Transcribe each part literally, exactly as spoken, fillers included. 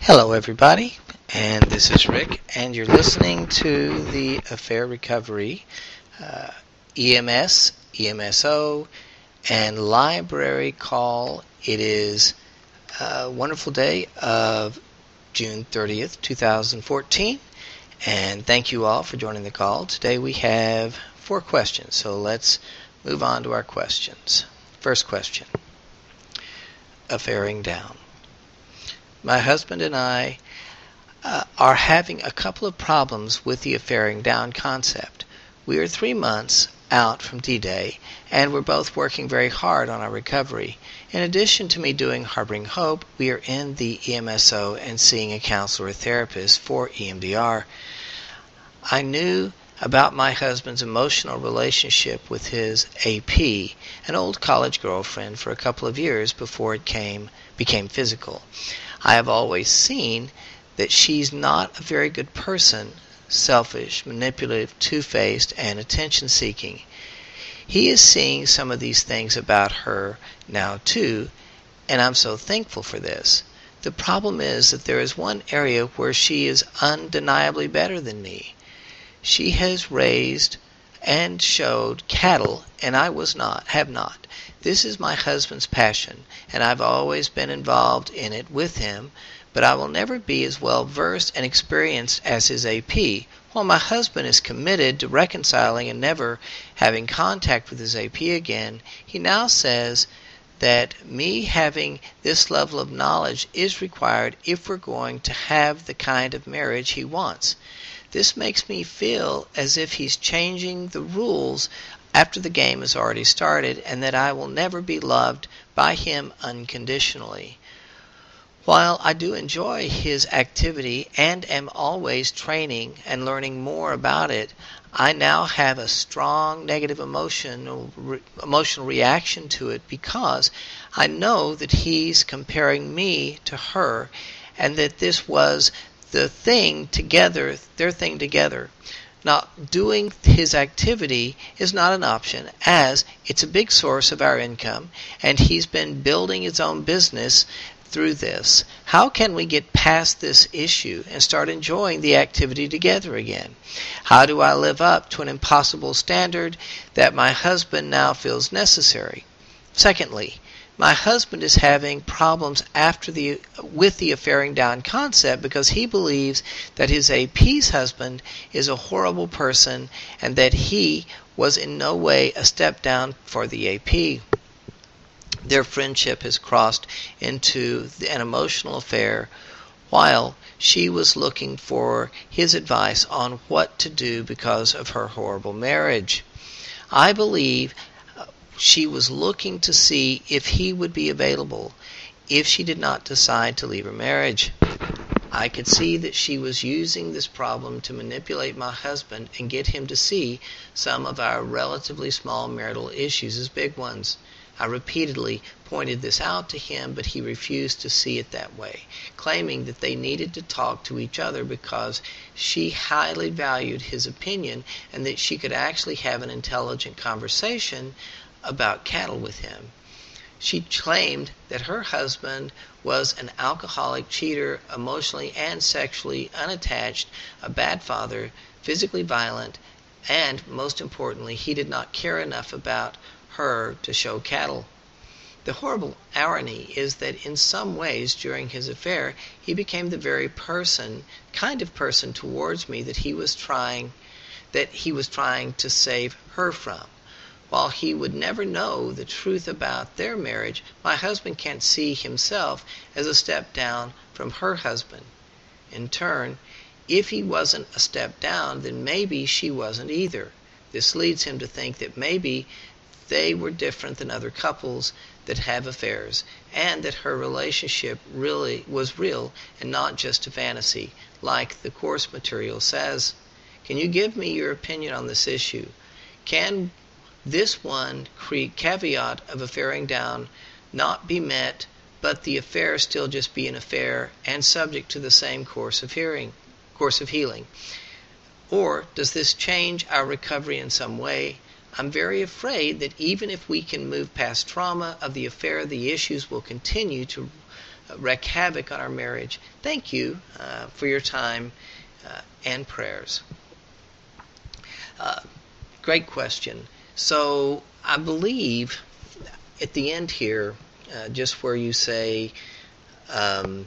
Hello, everybody, and this is Rick, and you're listening to the Affair Recovery uh, E M S, E M S O, and Library Call. It is a wonderful day of June thirtieth, twenty fourteen, and thank you all for joining the call. Today we have four questions, so let's move on to our questions. First question, Affairing Down. My husband and I uh, are having a couple of problems with the affairing down concept. We are three months out from D-Day, and we're both working very hard on our recovery. In addition to me doing Harboring Hope, we are in the E M S O and seeing a counselor or therapist for E M D R. I knew about my husband's emotional relationship with his A P, an old college girlfriend, for a couple of years before it came became physical. I have always seen that she's not a very good person, selfish, manipulative, two-faced, and attention-seeking. He is seeing some of these things about her now too, and I'm so thankful for this. The problem is that there is one area where she is undeniably better than me. She has raised and showed cattle, and I was not, have not. This is my husband's passion, and I've always been involved in it with him, but I will never be as well versed and experienced as his A P. While my husband is committed to reconciling and never having contact with his A P again, he now says that me having this level of knowledge is required if we're going to have the kind of marriage he wants. This makes me feel as if he's changing the rules after the game has already started, and that I will never be loved by him unconditionally. While I do enjoy his activity and am always training and learning more about it, I now have a strong negative emotional re- emotional reaction to it because I know that he's comparing me to her, and that this was the thing together, their thing together. Now, doing his activity is not an option, as it's a big source of our income, and he's been building his own business through this. How can we get past this issue and start enjoying the activity together again? How do I live up to an impossible standard that my husband now feels necessary? Secondly, my husband is having problems after the with the affairing down concept because he believes that his A P's husband is a horrible person and that he was in no way a step down for the A P. Their friendship has crossed into an emotional affair while she was looking for his advice on what to do because of her horrible marriage. I believe she was looking to see if he would be available if she did not decide to leave her marriage. I could see that she was using this problem to manipulate my husband and get him to see some of our relatively small marital issues as big ones. I repeatedly pointed this out to him, but he refused to see it that way, claiming that they needed to talk to each other because she highly valued his opinion and that she could actually have an intelligent conversation about cattle with him. She claimed that her husband was an alcoholic, cheater, emotionally and sexually unattached, a bad father, physically violent, and most importantly, he did not care enough about her to show cattle. The horrible irony is that in some ways during his affair, he became the very person, kind of person towards me that he was trying, that he was trying to save her from. While he would never know the truth about their marriage, my husband can't see himself as a step down from her husband. In turn, if he wasn't a step down, then maybe she wasn't either. This leads him to think that maybe they were different than other couples that have affairs, and that her relationship really was real and not just a fantasy, like the course material says. Can you give me your opinion on this issue? Can this one caveat of affairing down not be met, but the affair still just be an affair and subject to the same course of hearing, course of healing? Or does this change our recovery in some way? I'm very afraid that even if we can move past trauma of the affair, the issues will continue to wreak havoc on our marriage. Thank you uh, for your time uh, and prayers. Uh, great question. So I believe at the end here, uh, just where you say, um,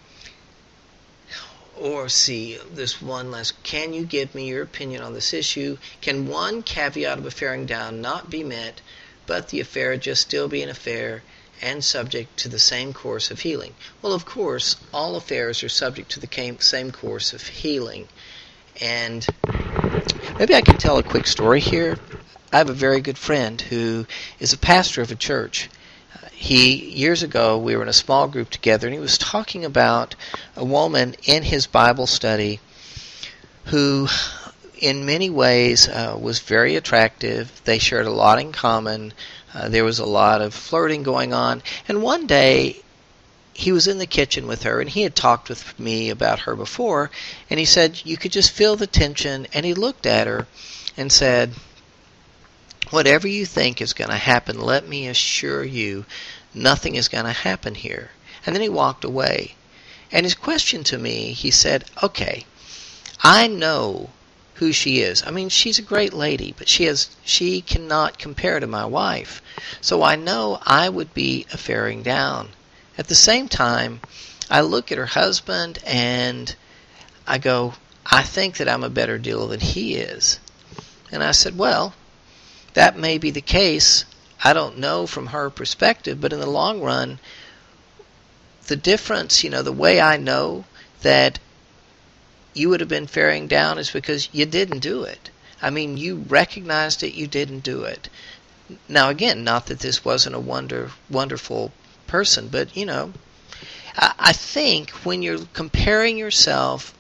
or see, this one last, can you give me your opinion on this issue? Can one caveat of affairing down not be met, but the affair just still be an affair and subject to the same course of healing? Well, of course, all affairs are subject to the same course of healing. And maybe I can tell a quick story here. I have a very good friend who is a pastor of a church. He, years ago, we were in a small group together, and he was talking about a woman in his Bible study who, in many ways, uh, was very attractive. They shared a lot in common. Uh, there was a lot of flirting going on. And one day, he was in the kitchen with her, and he had talked with me about her before, and he said, you could just feel the tension, and he looked at her and said, whatever you think is going to happen, let me assure you, nothing is going to happen here. And then he walked away. And his question to me, he said, okay, I know who she is. I mean, she's a great lady, but she has she cannot compare to my wife. So I know I would be affairing down. At the same time, I look at her husband and I go, I think that I'm a better deal than he is. And I said, well, that may be the case. I don't know from her perspective, but in the long run, the difference, you know, the way I know that you would have been faring down is because you didn't do it. I mean, you recognized it, you didn't do it. Now, again, not that this wasn't a wonder, wonderful person, but, you know, I, I think when you're comparing yourself,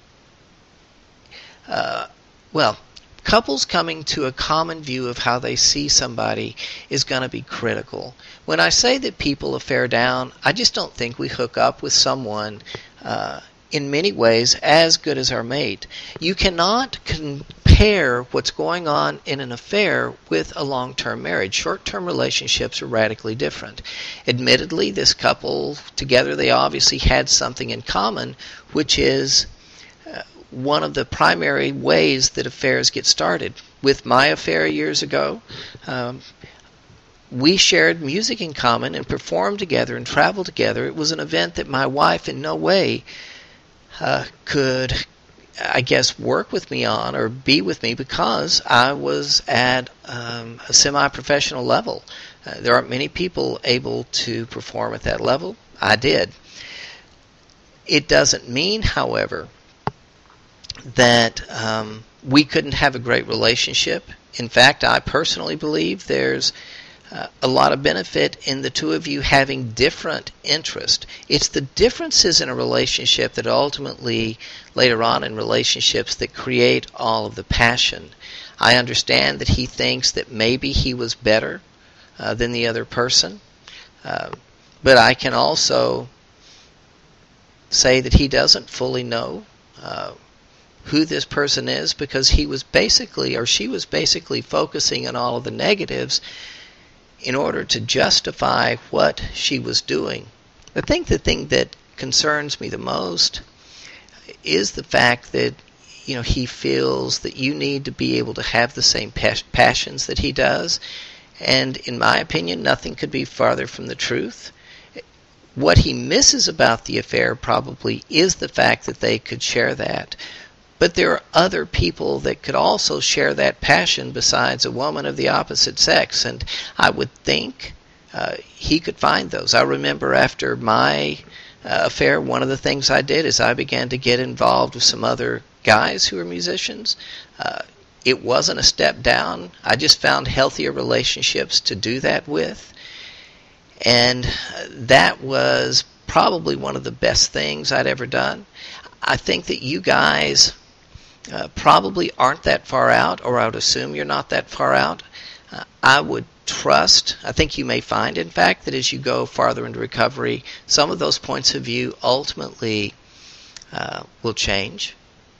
uh, well, couples coming to a common view of how they see somebody is going to be critical. When I say that people affair down, I just don't think we hook up with someone uh, in many ways as good as our mate. You cannot compare what's going on in an affair with a long-term marriage. Short-term relationships are radically different. Admittedly, this couple, together they obviously had something in common, which is one of the primary ways that affairs get started. With my affair years ago, um, we shared music in common and performed together and traveled together. It was an event that my wife in no way uh, could, I guess, work with me on or be with me because I was at um, a semi-professional level. Uh, there aren't many people able to perform at that level. I did. It doesn't mean, however, that um, we couldn't have a great relationship. In fact, I personally believe there's uh, a lot of benefit in the two of you having different interests. It's the differences in a relationship that ultimately, later on in relationships, that create all of the passion. I understand that he thinks that maybe he was better uh, than the other person, uh, but I can also say that he doesn't fully know uh, who this person is because he was basically, or she was basically focusing on all of the negatives in order to justify what she was doing. I think the thing that concerns me the most is the fact that, you know, he feels that you need to be able to have the same pas- passions that he does, and in my opinion, nothing could be farther from the truth. What he misses about the affair probably is the fact that they could share that. But there are other people that could also share that passion besides a woman of the opposite sex, and I would think uh, he could find those. I remember after my uh, affair, one of the things I did is I began to get involved with some other guys who were musicians. Uh, it wasn't a step down. I just found healthier relationships to do that with, and that was probably one of the best things I'd ever done. I think that you guys Uh, probably aren't that far out, or I would assume you're not that far out. Uh, I would trust, I think you may find, in fact, that as you go farther into recovery, some of those points of view ultimately uh, will change.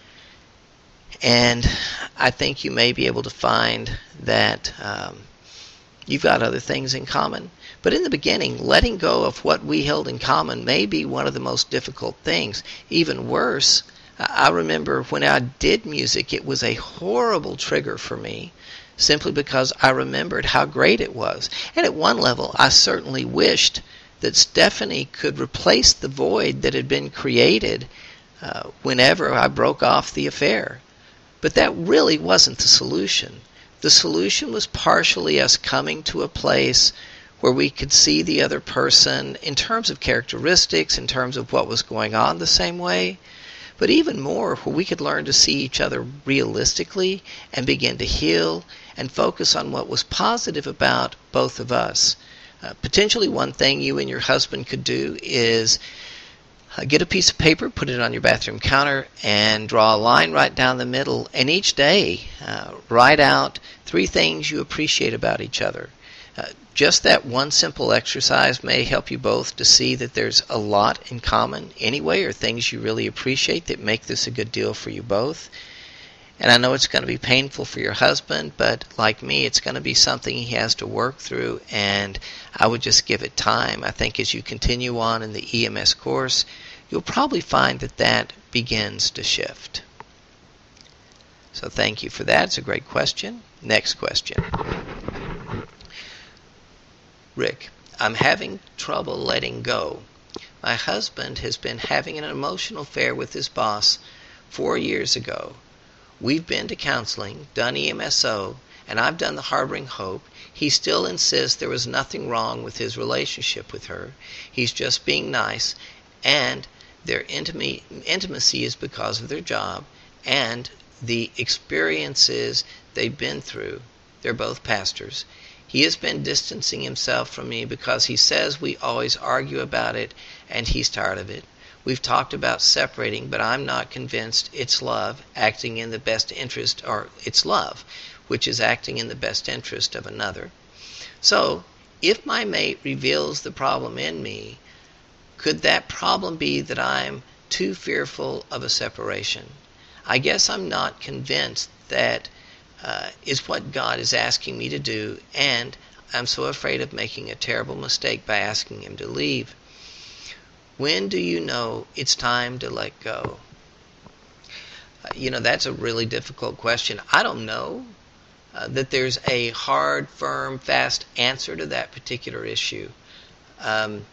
And I think you may be able to find that um, you've got other things in common. But in the beginning, letting go of what we held in common may be one of the most difficult things. Even worse, I remember when I did music, it was a horrible trigger for me, simply because I remembered how great it was. And at one level, I certainly wished that Stephanie could replace the void that had been created uh, whenever I broke off the affair. But that really wasn't the solution. The solution was partially us coming to a place where we could see the other person in terms of characteristics, in terms of what was going on the same way, but even more where we could learn to see each other realistically and begin to heal and focus on what was positive about both of us. Uh, potentially one thing you and your husband could do is uh, get a piece of paper, put it on your bathroom counter, and draw a line right down the middle, and each day uh, write out three things you appreciate about each other. Uh, just that one simple exercise may help you both to see that there's a lot in common anyway, or things you really appreciate that make this a good deal for you both. And I know it's going to be painful for your husband, but like me, it's going to be something he has to work through, and I would just give it time. I think as you continue on in the E M S course, you'll probably find that that begins to shift. So thank you for that. It's a great question. Next question. Rick, I'm having trouble letting go. My husband has been having an emotional affair with his boss four years ago. We've been to counseling, done E M S O, and I've done the Harboring Hope. He still insists there was nothing wrong with his relationship with her. He's just being nice, and their intima- intimacy is because of their job and the experiences they've been through. They're both pastors. He has been distancing himself from me because he says we always argue about it, and he's tired of it. We've talked about separating, but I'm not convinced it's love acting in the best interest, or it's love, which is acting in the best interest of another. So, if my mate reveals the problem in me, could that problem be that I'm too fearful of a separation? I guess I'm not convinced that uh, is what God is asking me to do, and I'm so afraid of making a terrible mistake by asking him to leave. When do you know it's time to let go? Uh, you know, that's a really difficult question. I don't know uh, that there's a hard, firm, fast answer to that particular issue. Um,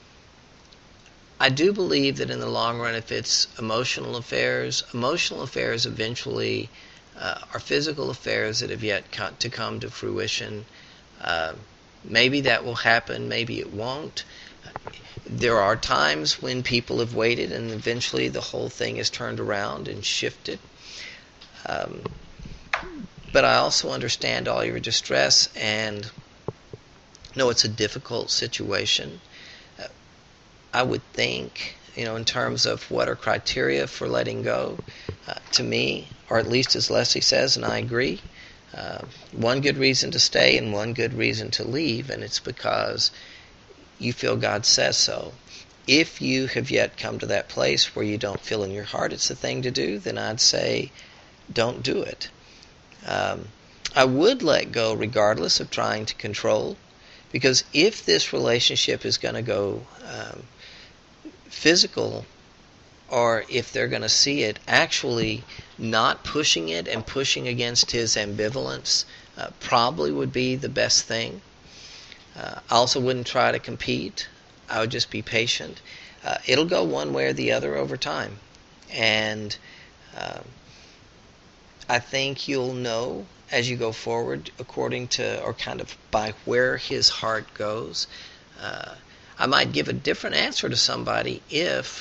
I do believe that in the long run, if it's emotional affairs, emotional affairs eventually uh, are physical affairs that have yet co- to come to fruition. Uh, maybe that will happen, maybe it won't. There are times when people have waited and eventually the whole thing is turned around and shifted. Um, but I also understand all your distress and know it's a difficult situation. Uh, I would think, you know, in terms of what are criteria for letting go, uh, to me, or at least as Leslie says, and I agree, uh, one good reason to stay and one good reason to leave, and it's because you feel God says so. If you have yet come to that place where you don't feel in your heart it's the thing to do, then I'd say don't do it. Um, I would let go regardless of trying to control, because if this relationship is going to go um, physical, or if they're going to see it actually not pushing it and pushing against his ambivalence, uh, probably would be the best thing. Uh, I also wouldn't try to compete. I would just be patient. Uh, it'll go one way or the other over time. And uh, I think you'll know as you go forward according to, or kind of by where his heart goes. Uh, I might give a different answer to somebody if,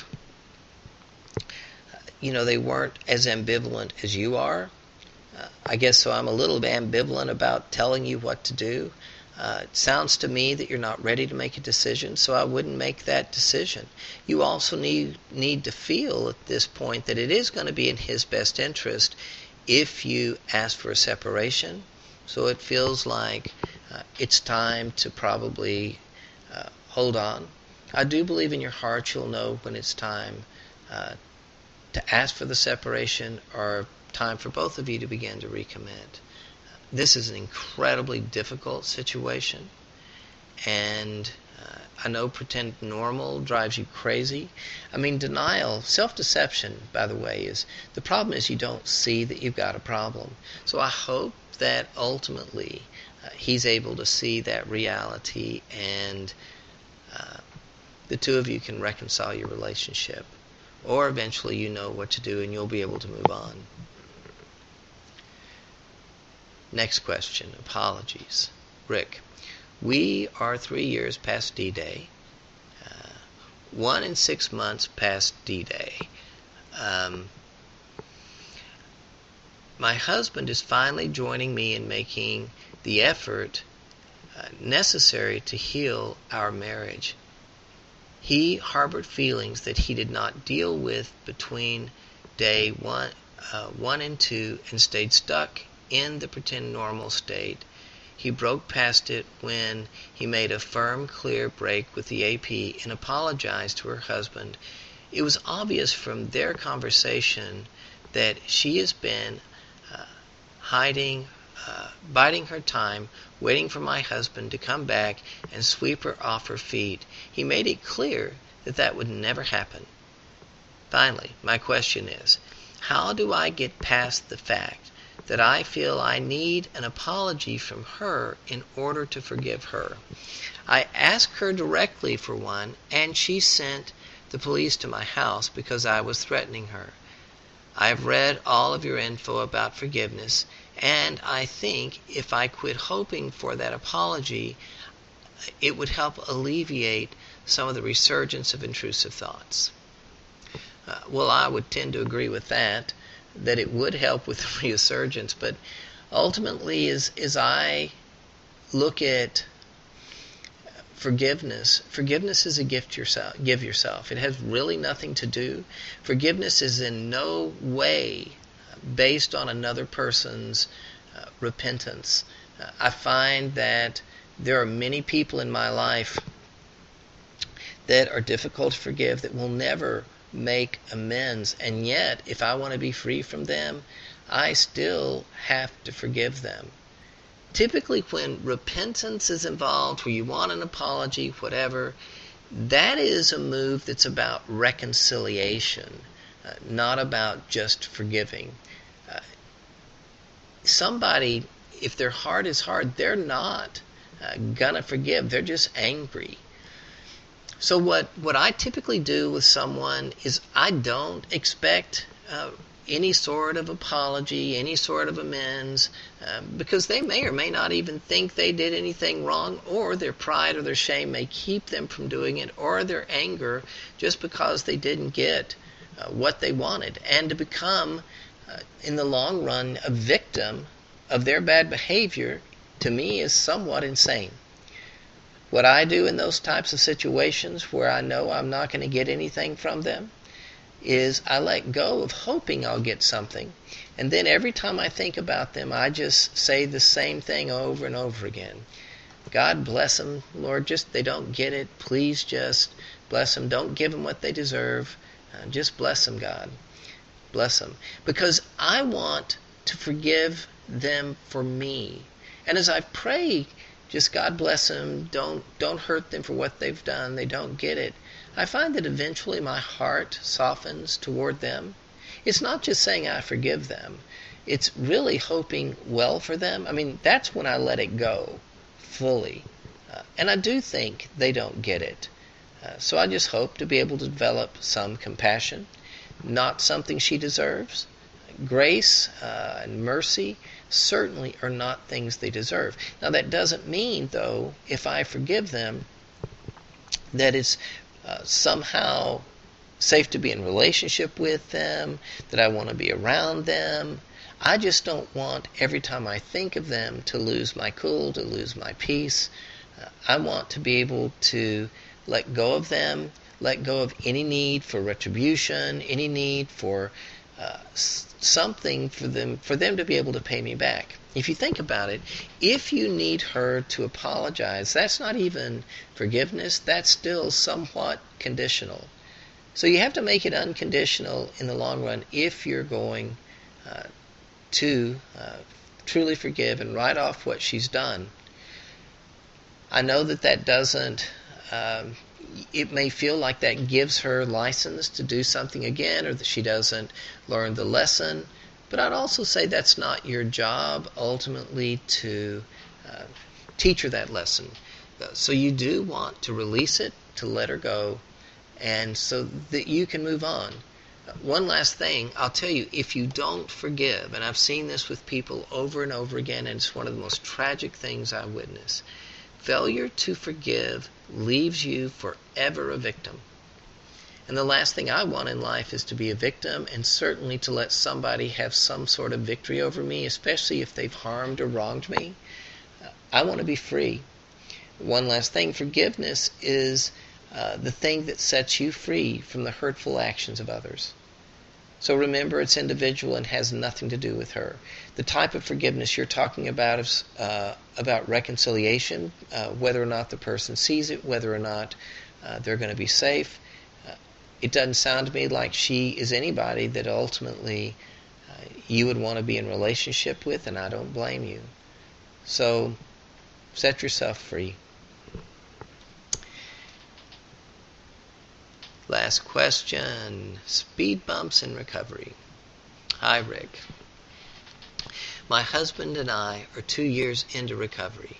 you know, they weren't as ambivalent as you are. Uh, I guess so I'm a little ambivalent about telling you what to do. Uh, it sounds to me that you're not ready to make a decision, so I wouldn't make that decision. You also need need to feel at this point that it is going to be in his best interest if you ask for a separation. So it feels like uh, it's time to probably uh, hold on. I do believe in your heart you'll know when it's time uh, to ask for the separation, or time for both of you to begin to recommit. This is an incredibly difficult situation, and uh, I know pretend normal drives you crazy. I mean, denial, self-deception, by the way, is the problem is you don't see that you've got a problem. So I hope that ultimately uh, he's able to see that reality, and uh, the two of you can reconcile your relationship. Or eventually you know what to do and you'll be able to move on. Next question, apologies. Rick, we are three years past D-Day, uh, one and six months past D-Day. Um, my husband is finally joining me in making the effort uh, necessary to heal our marriage. He harbored feelings that he did not deal with between day one, uh, one and two, and stayed stuck in the pretend normal state. He broke past it when he made a firm, clear break with the A P and apologized to her husband. It was obvious from their conversation that she has been uh, hiding, uh, biding her time, waiting for my husband to come back and sweep her off her feet. He made it clear that that would never happen. Finally, my question is, how do I get past the fact that I feel I need an apology from her in order to forgive her? I asked her directly for one, and she sent the police to my house because I was threatening her. I have read all of your info about forgiveness, and I think if I quit hoping for that apology, it would help alleviate some of the resurgence of intrusive thoughts. Uh, well, I would tend to agree with that, that it would help with the resurgence, but ultimately, as, as I look at forgiveness, forgiveness is a gift yourself, give yourself. It has really nothing to do. Forgiveness is in no way based on another person's uh, repentance. Uh, I find that there are many people in my life that are difficult to forgive, that will never make amends, and yet if I want to be free from them, I still have to forgive them. Typically when repentance is involved, where you want an apology, whatever, that is a move that's about reconciliation, uh, not about just forgiving. Uh, somebody, if their heart is hard, they're not uh, gonna forgive. They're just angry. So what, what I typically do with someone is I don't expect uh, any sort of apology, any sort of amends, uh, because they may or may not even think they did anything wrong, or their pride or their shame may keep them from doing it, or their anger just because they didn't get uh, what they wanted. And to become, uh, in the long run, a victim of their bad behavior, to me, is somewhat insane. What I do in those types of situations where I know I'm not going to get anything from them is I let go of hoping I'll get something, and then every time I think about them, I just say the same thing over and over again. God bless them, Lord, just they don't get it. Please just bless them. Don't give them what they deserve. Uh, just bless them, God. Bless them. Because I want to forgive them for me. And as I pray, just God bless them, don't don't hurt them for what they've done, they don't get it, I find that eventually my heart softens toward them. It's not just saying I forgive them, it's really hoping well for them. I mean, that's when I let it go fully. Uh, and I do think they don't get it. Uh, so I just hope to be able to develop some compassion, not something she deserves. Grace uh, and mercy certainly are not things they deserve. Now that doesn't mean, though, if I forgive them, that it's uh, somehow safe to be in relationship with them, that I want to be around them. I just don't want every time I think of them to lose my cool, to lose my peace. Uh, I want to be able to let go of them, let go of any need for retribution, any need for uh, something for them for them to be able to pay me back. If you think about it, if you need her to apologize, that's not even forgiveness, that's still somewhat conditional. So you have to make it unconditional in the long run if you're going uh, to uh, truly forgive and write off what she's done. I know that that doesn't, um, it may feel like that gives her license to do something again, or that she doesn't learn the lesson. But I'd also say that's not your job ultimately to uh, teach her that lesson. So you do want to release it, to let her go, and so that you can move on. One last thing, I'll tell you, if you don't forgive, and I've seen this with people over and over again, and it's one of the most tragic things I witness, failure to forgive leaves you forever a victim. And the last thing I want in life is to be a victim, and certainly to let somebody have some sort of victory over me, especially if they've harmed or wronged me. I want to be free. One last thing, forgiveness is uh, the thing that sets you free from the hurtful actions of others. So remember, it's individual and has nothing to do with her. The type of forgiveness you're talking about is uh, about reconciliation, uh, whether or not the person sees it, whether or not uh, they're going to be safe. Uh, it doesn't sound to me like she is anybody that ultimately uh, you would want to be in relationship with, and I don't blame you. So set yourself free. Last question. Speed bumps in recovery. Hi, Rick. My husband and I are two years into recovery.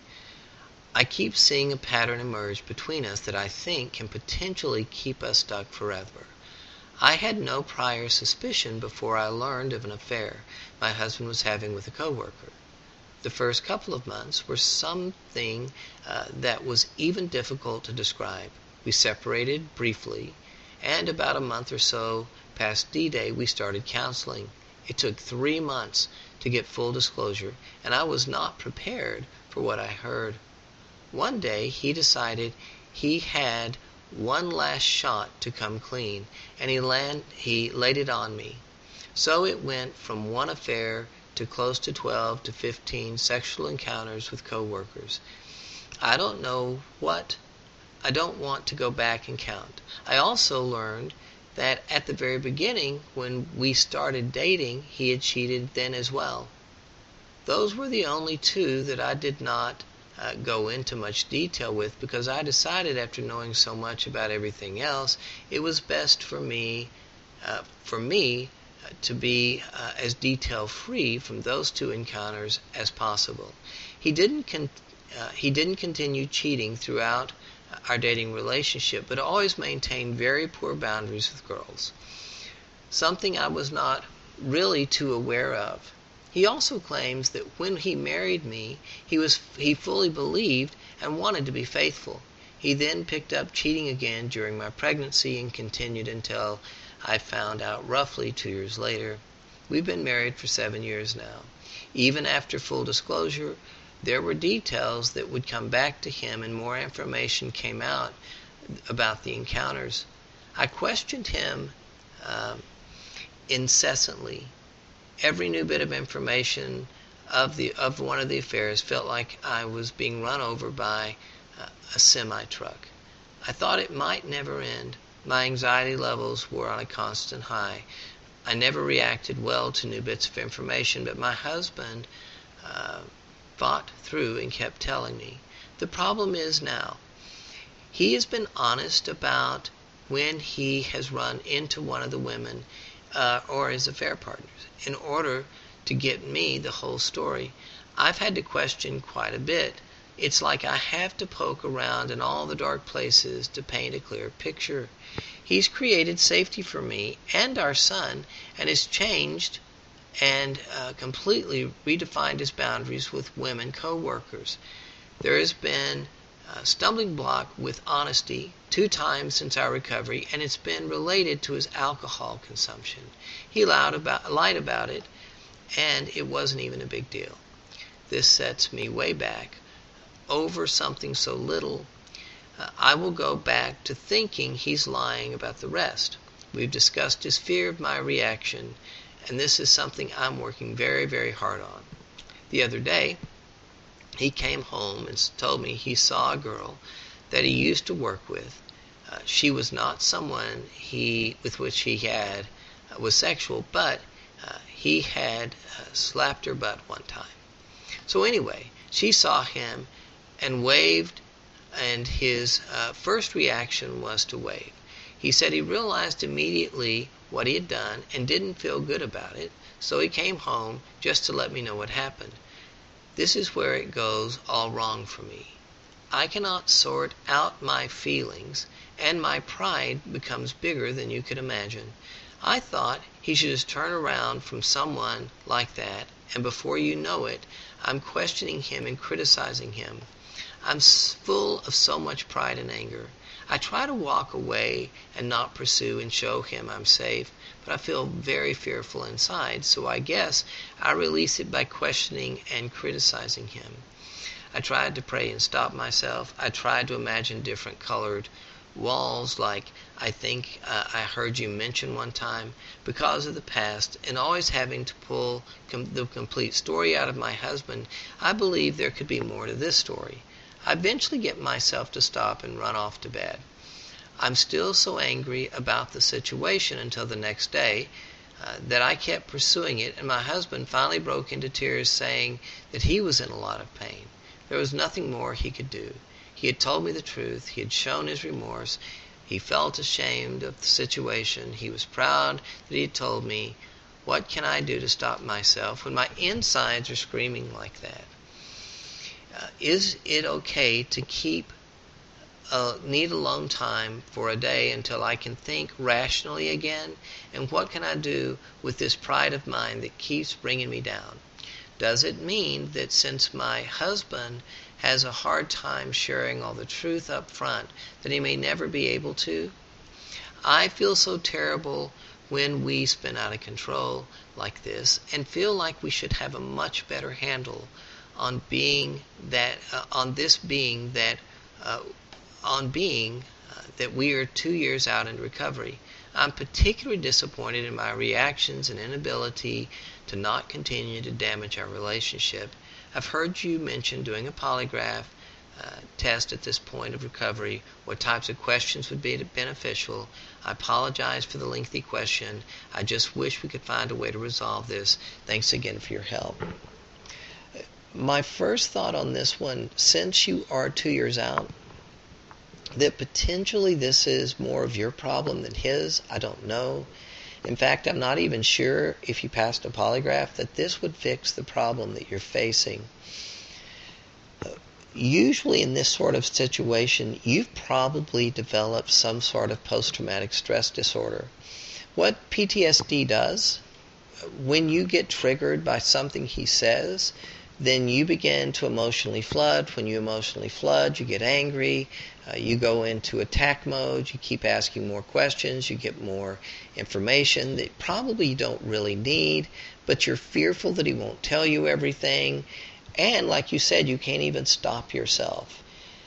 I keep seeing a pattern emerge between us that I think can potentially keep us stuck forever. I had no prior suspicion before I learned of an affair my husband was having with a coworker. The first couple of months were something uh, that was even difficult to describe. We separated briefly, and about a month or so past D-Day, we started counseling. It took three months to get full disclosure, and I was not prepared for what I heard. One day, he decided he had one last shot to come clean, and he, land, he laid it on me. So it went from one affair to close to twelve to fifteen sexual encounters with coworkers. I don't know what I don't want to go back and count. I also learned that at the very beginning, when we started dating, he had cheated then as well. Those were the only two that I did not uh, go into much detail with, because I decided, after knowing so much about everything else, it was best for me, uh, for me uh, to be uh, as detail-free from those two encounters as possible. He didn't con- uh, he didn't continue cheating throughout our dating relationship, but always maintained very poor boundaries with girls, something I was not really too aware of. He also claims that when he married me, he was he fully believed and wanted to be faithful. He then picked up cheating again during my pregnancy and continued until I found out roughly two years later. We've been married for seven years now. Even after full disclosure, there were details that would come back to him, and more information came out about the encounters. I questioned him um, incessantly. Every new bit of information of the of one of the affairs felt like I was being run over by uh, a semi-truck. I thought it might never end. My anxiety levels were on a constant high. I never reacted well to new bits of information, but my husband uh, fought through and kept telling me. The problem is now, he has been honest about when he has run into one of the women uh, or his affair partners. In order to get me the whole story, I've had to question quite a bit. It's like I have to poke around in all the dark places to paint a clear picture. He's created safety for me and our son, and has changed and uh, completely redefined his boundaries with women co-workers. There has been a stumbling block with honesty two times since our recovery, and it's been related to his alcohol consumption. He lied about, lied about it, and it wasn't even a big deal. This sets me way back over something so little. Uh, I will go back to thinking he's lying about the rest. We've discussed his fear of my reaction, and this is something I'm working very, very hard on. The other day, he came home and told me he saw a girl that he used to work with. Uh, she was not someone he with which he had uh, was sexual, but uh, he had uh, slapped her butt one time. So anyway, she saw him and waved and his uh, first reaction was to wave. He said he realized immediately what he had done and didn't feel good about it, so he came home just to let me know what happened. This is where it goes all wrong for me. I cannot sort out my feelings, and my pride becomes bigger than you could imagine. I thought he should just turn around from someone like that, and before you know it, I'm questioning him and criticizing him. I'm full of so much pride and anger. I try to walk away and not pursue and show him I'm safe, but I feel very fearful inside, so I guess I release it by questioning and criticizing him. I tried to pray and stop myself. I tried to imagine different colored walls, like I think uh, I heard you mention one time, because of the past and always having to pull com- the complete story out of my husband. I believe there could be more to this story. I eventually get myself to stop and run off to bed. I'm still so angry about the situation until the next day uh, that I kept pursuing it, and my husband finally broke into tears saying that he was in a lot of pain. There was nothing more he could do. He had told me the truth. He had shown his remorse. He felt ashamed of the situation. He was proud that he had told me. What can I do to stop myself when my insides are screaming like that? Uh, is it okay to keep uh, need alone time for a day until I can think rationally again? And what can I do with this pride of mine that keeps bringing me down? Does it mean that since my husband has a hard time sharing all the truth up front, that he may never be able to? I feel so terrible when we spin out of control like this and feel like we should have a much better handle on being that, uh, on this being that, uh, on being uh, that we are two years out in recovery. I'm particularly disappointed in my reactions and inability to not continue to damage our relationship. I've heard you mention doing a polygraph uh, test at this point of recovery. What types of questions would be beneficial? I apologize for the lengthy question. I just wish we could find a way to resolve this. Thanks again for your help. My first thought on this one, since you are two years out, that potentially this is more of your problem than his. I don't know. In fact, I'm not even sure if you passed a polygraph that this would fix the problem that you're facing. Usually in this sort of situation, you've probably developed some sort of post-traumatic stress disorder. What P T S D does, when you get triggered by something he says, then you begin to emotionally flood. When you emotionally flood, you get angry, uh, you go into attack mode, you keep asking more questions, you get more information that probably you don't really need, but you're fearful that he won't tell you everything, and like you said, you can't even stop yourself.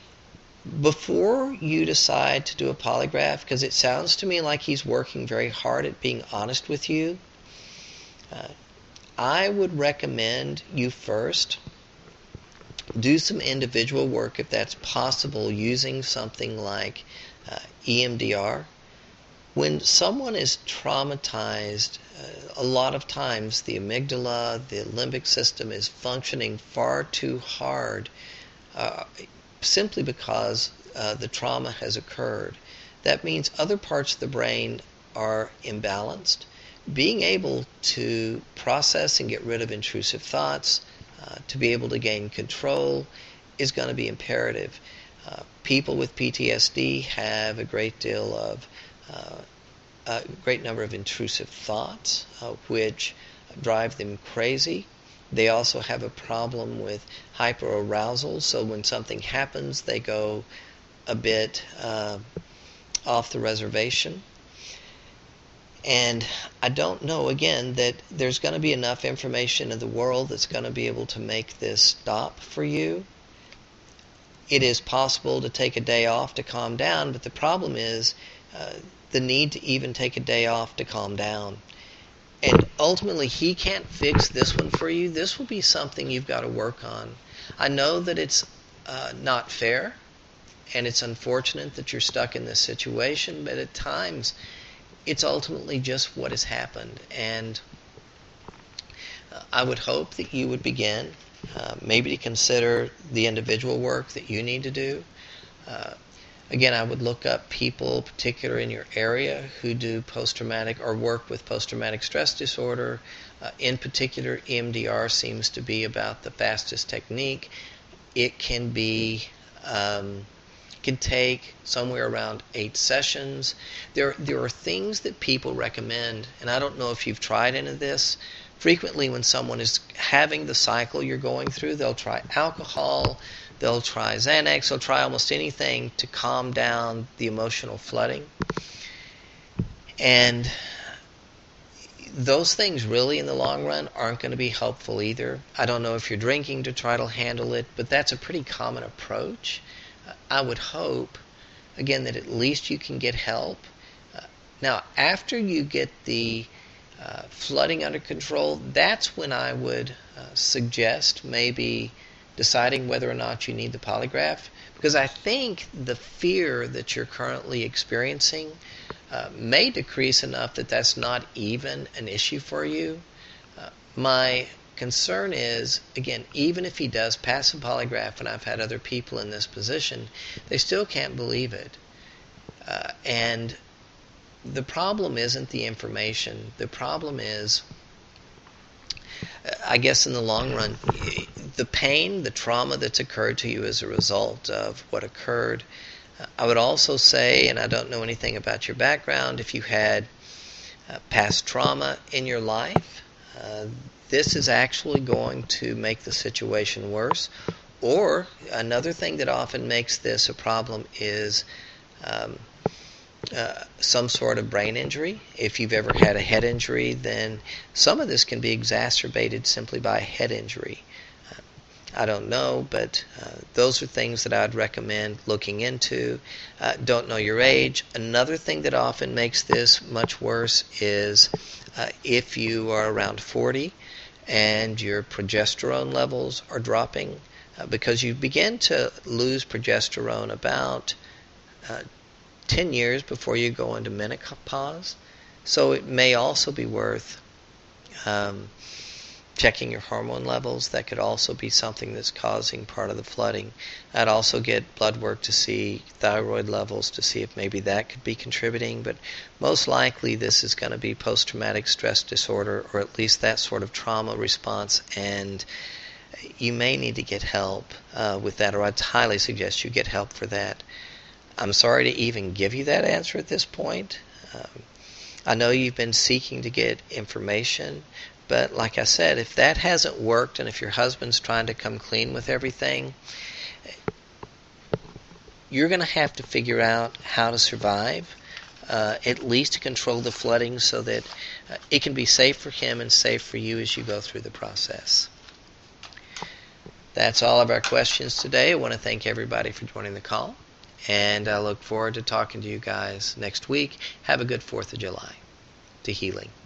Before you decide to do a polygraph, because it sounds to me like he's working very hard at being honest with you, uh, I would recommend you first do some individual work if that's possible using something like uh, E M D R. When someone is traumatized, uh, a lot of times the amygdala, the limbic system is functioning far too hard uh, simply because uh, the trauma has occurred. That means other parts of the brain are imbalanced. Being able to process and get rid of intrusive thoughts, uh, to be able to gain control, is going to be imperative. Uh, people with P T S D have a great deal of, uh, a great number of intrusive thoughts, uh, which drive them crazy. They also have a problem with hyperarousal, so when something happens, they go a bit uh, off the reservation. And I don't know, again, that there's going to be enough information in the world that's going to be able to make this stop for you. It is possible to take a day off to calm down, but the problem is uh, the need to even take a day off to calm down. And ultimately, he can't fix this one for you. This will be something you've got to work on. I know that it's uh, not fair, and it's unfortunate that you're stuck in this situation, but at times it's ultimately just what has happened. And uh, I would hope that you would begin uh, maybe to consider the individual work that you need to do. Uh, again, I would look up people, particular in your area, who do post-traumatic or work with post-traumatic stress disorder. Uh, in particular, E M D R seems to be about the fastest technique. It can be um, can take somewhere around eight sessions. There, there are things that people recommend, and I don't know if you've tried any of this. Frequently, when someone is having the cycle you're going through, they'll try alcohol, they'll try Xanax, they'll try almost anything to calm down the emotional flooding. And those things really in the long run aren't going to be helpful either. I don't know if you're drinking to try to handle it, but that's a pretty common approach. I would hope, again, that at least you can get help. Uh, now, after you get the uh, flooding under control, that's when I would uh, suggest maybe deciding whether or not you need the polygraph, because I think the fear that you're currently experiencing uh, may decrease enough that that's not even an issue for you. Uh, my concern is, again, even if he does pass a polygraph, and I've had other people in this position, they still can't believe it. Uh, and the problem isn't the information. The problem is, I guess in the long run, the pain, the trauma that's occurred to you as a result of what occurred. I would also say, and I don't know anything about your background, if you had uh, past trauma in your life, uh, this is actually going to make the situation worse. Or another thing that often makes this a problem is um, uh, some sort of brain injury. If you've ever had a head injury, then some of this can be exacerbated simply by a head injury. Uh, I don't know, but uh, those are things that I'd recommend looking into. Uh, don't know your age. Another thing that often makes this much worse is uh, if you are around forty, and your progesterone levels are dropping, uh, because you begin to lose progesterone about uh, ten years before you go into menopause. So it may also be worth um, checking your hormone levels. That could also be something that's causing part of the flooding. I'd also get blood work to see thyroid levels to see if maybe that could be contributing, but most likely this is going to be post-traumatic stress disorder, or at least that sort of trauma response, and you may need to get help uh, with that, or I'd highly suggest you get help for that. I'm sorry to even give you that answer at this point. Um, I know you've been seeking to get information, but like I said, if that hasn't worked and if your husband's trying to come clean with everything, you're going to have to figure out how to survive, uh, at least to control the flooding so that uh, it can be safe for him and safe for you as you go through the process. That's all of our questions today. I want to thank everybody for joining the call, and I look forward to talking to you guys next week. Have a good fourth of July. To healing.